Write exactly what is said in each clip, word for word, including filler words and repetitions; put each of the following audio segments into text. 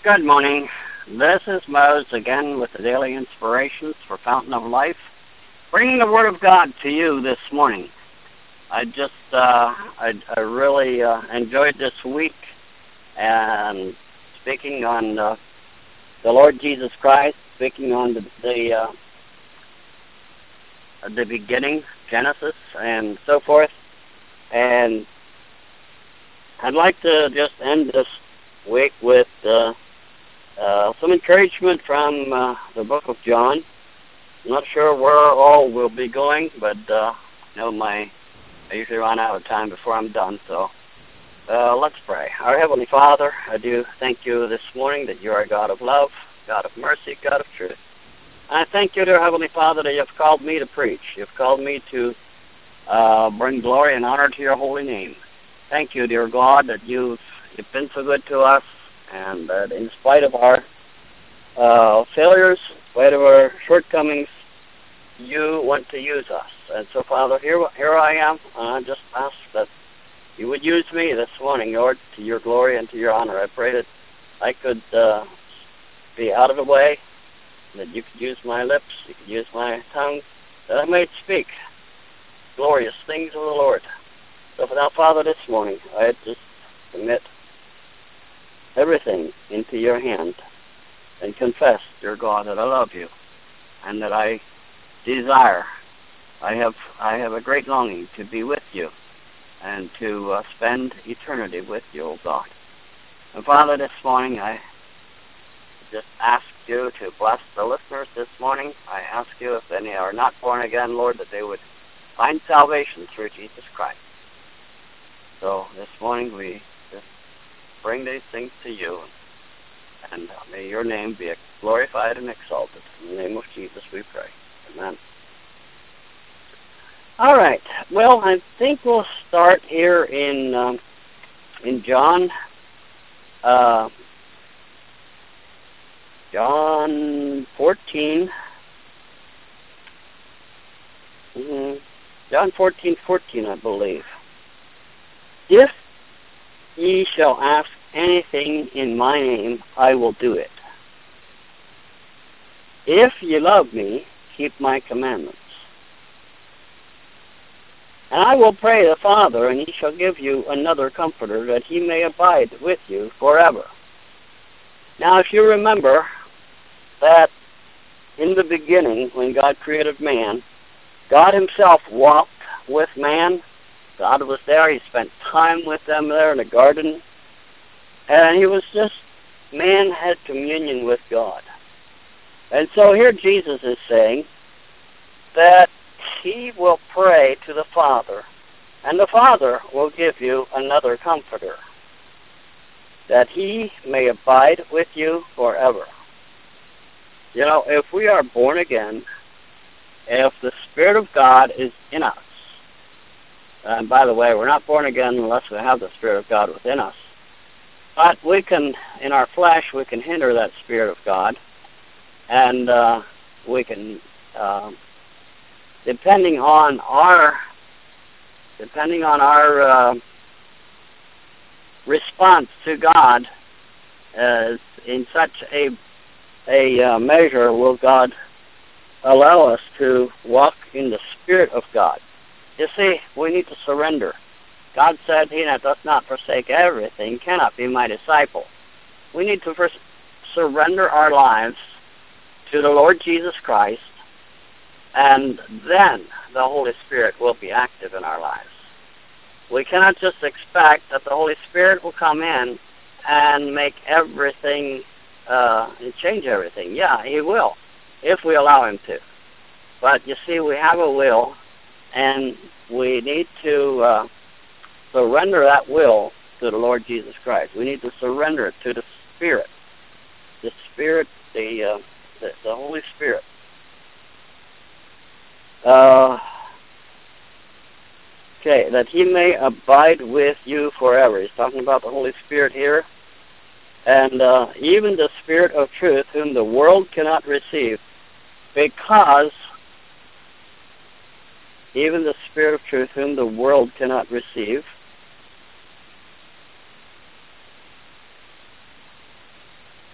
Good morning. This is Mose again with the Daily Inspirations for Fountain of Life, bringing the Word of God to you this morning. I just, uh, I, I really uh, enjoyed this week and speaking on uh, the Lord Jesus Christ, speaking on the the, uh, the beginning, Genesis, and so forth. And I'd like to just end this week with uh, Uh, some encouragement from uh, the book of John. I'm not sure where all we'll be going, but uh, I know my I usually run out of time before I'm done. So uh, let's pray. Our Heavenly Father, I do thank you this morning that you are a God of love, God of mercy, God of truth. And I thank you, dear Heavenly Father, that you've called me to preach. You've called me to uh, bring glory and honor to your holy name. Thank you, dear God, that you've, you've been so good to us, and that in spite of our uh, failures, in spite of our shortcomings, you want to use us. And so, Father, here here I am. I just ask that you would use me this morning, Lord, to your glory and to your honor. I pray that I could uh, be out of the way, that you could use my lips, you could use my tongue, that I might speak glorious things of the Lord. So for that, Father, this morning, I just commit everything into your hand and confess, dear God, that I love you and that I desire, I have I have a great longing to be with you and to uh, spend eternity with you, O God. And Father, this morning I just ask you to bless the listeners this morning. I ask you, if any are not born again, Lord, that they would find salvation through Jesus Christ. So this morning we just bring these things to you, and may your name be glorified and exalted. In the name of Jesus we pray. Amen. All right. Well, I think we'll start here in um, in John, uh, John fourteen. Mm-hmm. John fourteen fourteen, I believe. If ye shall ask anything in my name, I will do it. If ye love me, keep my commandments. And I will pray the Father, and he shall give you another comforter, that he may abide with you forever. Now, if you remember that in the beginning, when God created man, God himself walked with man. God was there. He spent time with them there in the garden. And he was just, man had communion with God. And so here Jesus is saying that he will pray to the Father, and the Father will give you another comforter, that he may abide with you forever. You know, if we are born again, if the Spirit of God is in us, and by the way, we're not born again unless we have the Spirit of God within us. But we can, in our flesh, we can hinder that Spirit of God, and uh, we can, uh, depending on our, depending on our uh, response to God, uh, in such a a uh, measure will God allow us to walk in the Spirit of God. You see, we need to surrender. God said, he that doth not forsake everything cannot be my disciple. We need to first surrender our lives to the Lord Jesus Christ, and then the Holy Spirit will be active in our lives. We cannot just expect that the Holy Spirit will come in and make everything, uh, and change everything. Yeah, he will, if we allow him to. But you see, we have a will, and we need to uh, surrender that will to the Lord Jesus Christ. We need to surrender it to the Spirit, the Spirit, the uh, the, the Holy Spirit. Uh, okay, that he may abide with you forever. He's talking about the Holy Spirit here. And uh, even the Spirit of truth, whom the world cannot receive, because even the Spirit of truth, whom the world cannot receive,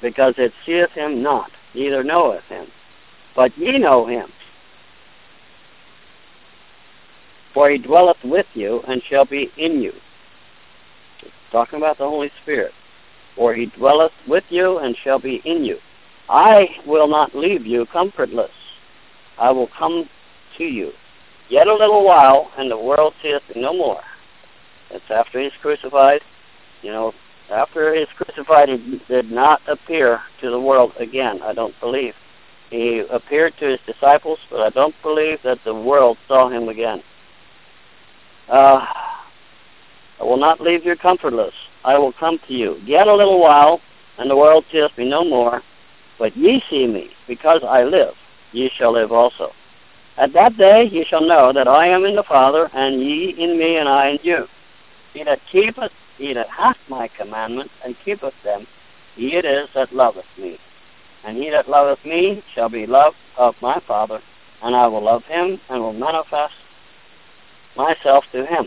because it seeth him not, neither knoweth him. But ye know him, for he dwelleth with you, and shall be in you. It's talking about the Holy Spirit. For he dwelleth with you, and shall be in you. I will not leave you comfortless. I will come to you. Yet a little while, and the world seeth me no more. That's after he's crucified. You know, after he's crucified, he did not appear to the world again, I don't believe. He appeared to his disciples, but I don't believe that the world saw him again. Uh, I will not leave you comfortless. I will come to you. Yet a little while, and the world seeth me no more. But ye see me, because I live, ye shall live also. At that day ye shall know that I am in the Father, and ye in me, and I in you. He that keepeth, he that hath my commandments, and keepeth them, he it is that loveth me. And he that loveth me shall be loved of my Father, and I will love him, and will manifest myself to him.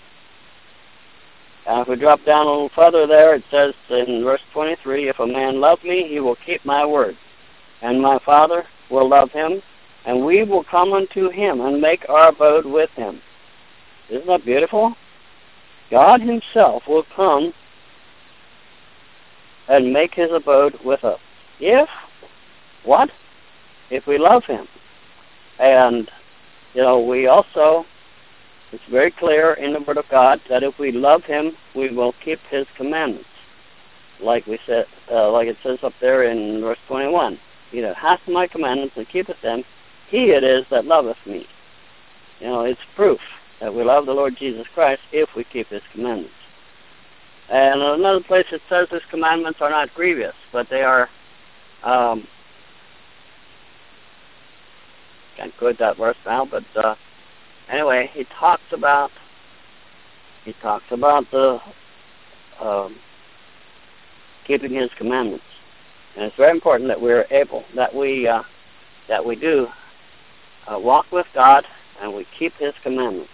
And if we drop down a little further there, it says in verse twenty-three, if a man love me, he will keep my word. And my Father will love him, and we will come unto him and make our abode with him. Isn't that beautiful? God himself will come and make his abode with us. If, what? If we love him. And, you know, we also, it's very clear in the Word of God that if we love him, we will keep his commandments. Like we said, uh, like it says up there in verse twenty-one. He that hath my commandments and keepeth them, he it is that loveth me. You know, it's proof that we love the Lord Jesus Christ if we keep his commandments. And in another place it says his commandments are not grievous, but they are, um, can't quote that verse now, but uh, anyway, he talks about, he talks about the um, keeping his commandments. And it's very important that we're able, that we, uh, that we do uh, walk with God and we keep his commandments.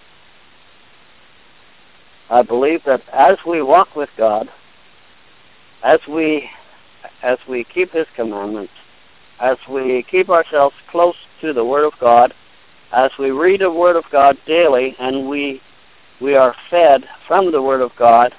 I believe that as we walk with God, as we, as we keep his commandments, as we keep ourselves close to the Word of God, as we read the Word of God daily, and we we are fed from the Word of God,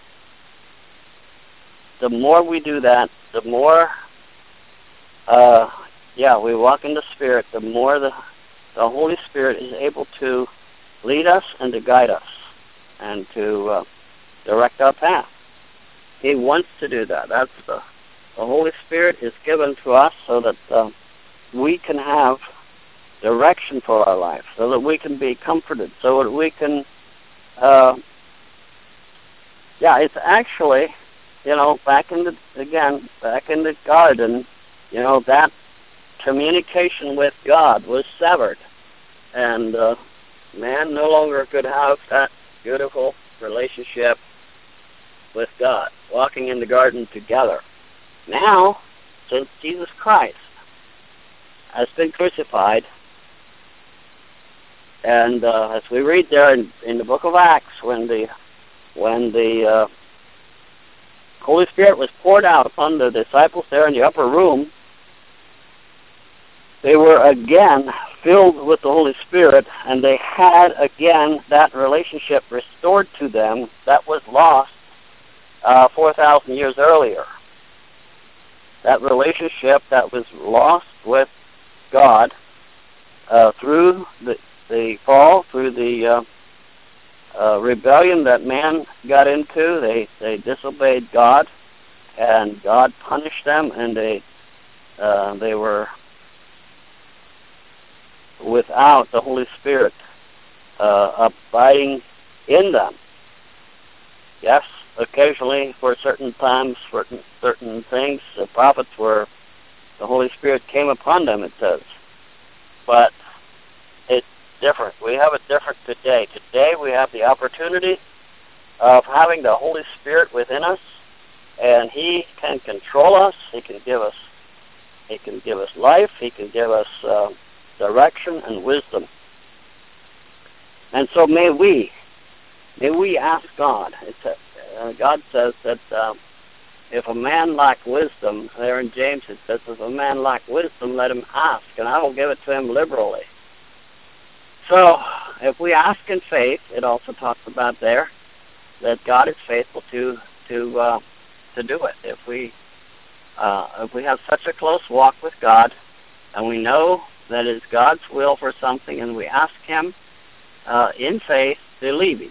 the more we do that, the more, uh, yeah, we walk in the Spirit, the more the, the Holy Spirit is able to lead us and to guide us and to uh, direct our path. He wants to do that. That's the, the Holy Spirit is given to us so that uh, we can have direction for our life, so that we can be comforted, so that we can, uh, yeah, it's actually, you know, back in the, again, back in the garden, you know, that communication with God was severed, and uh, man no longer could have that beautiful relationship with God, walking in the garden together. Now, since Jesus Christ has been crucified, and uh, as we read there in, in the book of Acts, when the when the uh, Holy Spirit was poured out upon the disciples there in the upper room, they were again filled with the Holy Spirit, and they had again that relationship restored to them that was lost uh, four thousand years earlier. That relationship that was lost with God uh, through the, the fall, through the uh, uh, rebellion that man got into. They, they disobeyed God, and God punished them, and they uh, they were without the Holy Spirit uh, abiding in them. Yes, occasionally for certain times, for certain things, the prophets were, the Holy Spirit came upon them, it says. But it's different. We have it different today. Today we have the opportunity of having the Holy Spirit within us, and he can control us. He can give us, he can give us life. He can give us uh, direction and wisdom. And so may we, may we ask God. It's a, uh, God says that um, if a man lack wisdom, there in James it says, if a man lack wisdom, let him ask, and I will give it to him liberally. So, if we ask in faith, it also talks about there that God is faithful to to uh, to do it. If we uh, if we have such a close walk with God, and we know that it's God's will for something, and we ask Him uh, in faith, believing,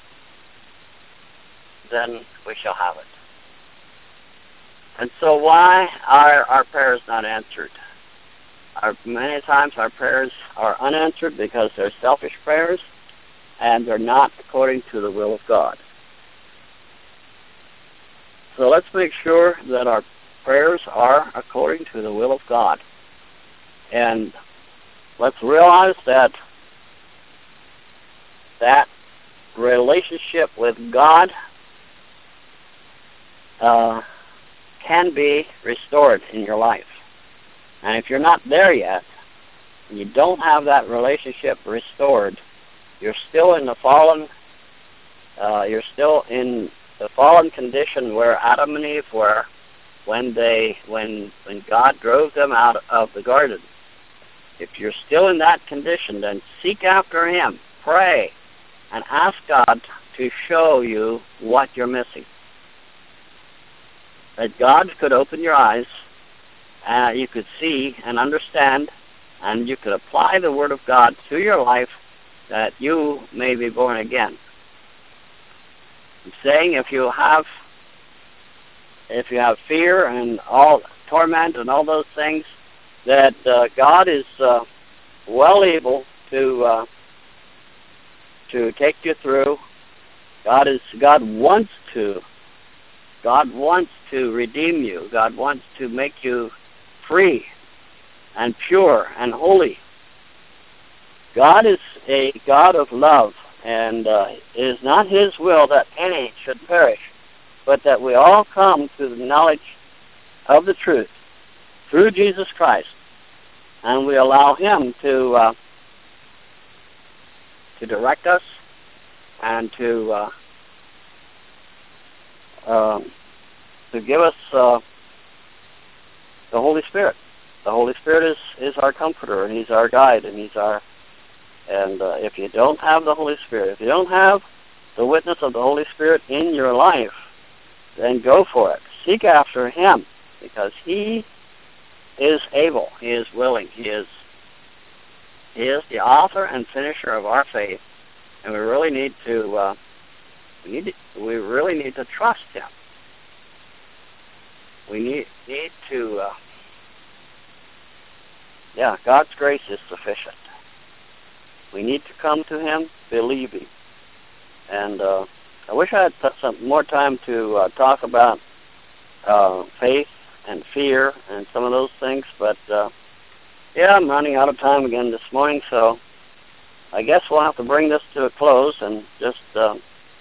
then we shall have it. And so, why are our prayers not answered? Our, many times our prayers are unanswered because they're selfish prayers and they're not according to the will of God. So let's make sure that our prayers are according to the will of God. And let's realize that that relationship with God uh, can be restored in your life. And if you're not there yet, and you don't have that relationship restored, you're still in the fallen, uh, you're still in the fallen condition where Adam and Eve were when they, when, when God drove them out of the garden. If you're still in that condition, then seek after Him, pray, and ask God to show you what you're missing. That God could open your eyes, Uh, you could see and understand, and you could apply the Word of God to your life, that you may be born again. I'm saying if you have, if you have fear and all torment and all those things, that uh, God is uh, well able to uh, to take you through. God is God wants to. God wants to redeem you. God wants to make you free and pure and holy. God is a God of love, and uh, it is not His will that any should perish, but that we all come to the knowledge of the truth through Jesus Christ, and we allow Him to uh, to direct us and to uh, uh, to give us uh, the Holy Spirit. The Holy Spirit is, is our comforter, and He's our guide, and He's our, and uh, if you don't have the Holy Spirit, if you don't have the witness of the Holy Spirit in your life, then go for it. Seek after Him, because He is able, He is willing, He is, He is the author and finisher of our faith, and we really need to, uh, we need to, we really need to trust Him. We need, need to, uh, yeah, God's grace is sufficient. We need to come to Him believing. And uh, I wish I had t- some more time to uh, talk about uh, faith and fear and some of those things, but uh, yeah, I'm running out of time again this morning, so I guess we'll have to bring this to a close and just... Uh,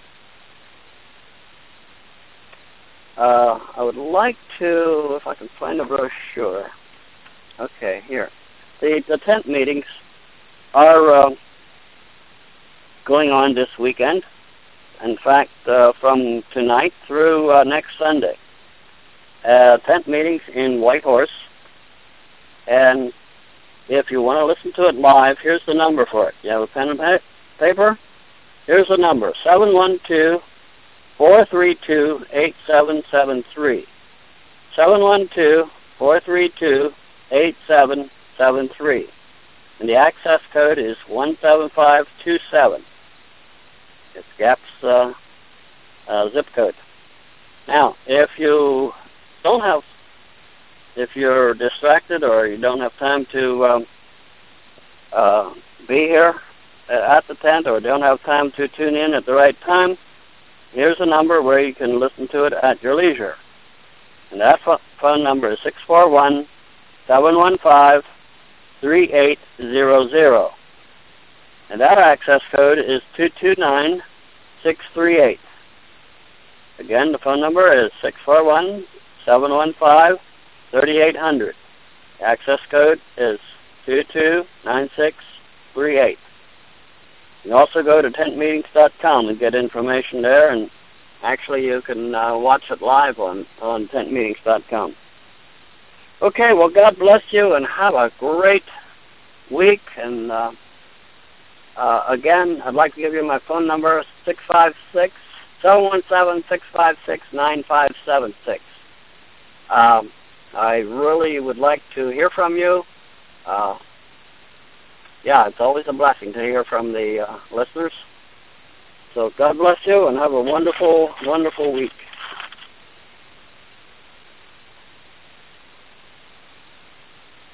Uh, I would like to, if I can find a brochure. Okay, here. The, the tent meetings are uh, going on this weekend. In fact, uh, from tonight through uh, next Sunday. Uh, tent meetings in Whitehorse. And if you want to listen to it live, here's the number for it. You have a pen and paper? Here's the number, seven one two, four three two, eight seven seven three. seven one two, four three two, eight seven seven three. And the access code is one seven five two seven. It's GAP's uh, uh, zip code. Now, if you don't have, if you're distracted or you don't have time to um, uh, be here at the tent or don't have time to tune in at the right time, here's a number where you can listen to it at your leisure. And that phone number is six four one, seven one five, three eight zero zero. And that access code is two two nine, six three eight. Again, the phone number is six four one, seven one five, three eight zero zero. The access code is two two nine six three eight. You can also go to tent meetings dot com and get information there, and Actually, you can uh, watch it live on, on tent meetings dot com. Okay, well, God bless you, and have a great week. And uh, uh, again, I'd like to give you my phone number, six five six, seven one seven, six five six, nine five seven six. Um, I really would like to hear from you. Uh, yeah, it's always a blessing to hear from the uh, listeners. So God bless you, and have a wonderful, wonderful week.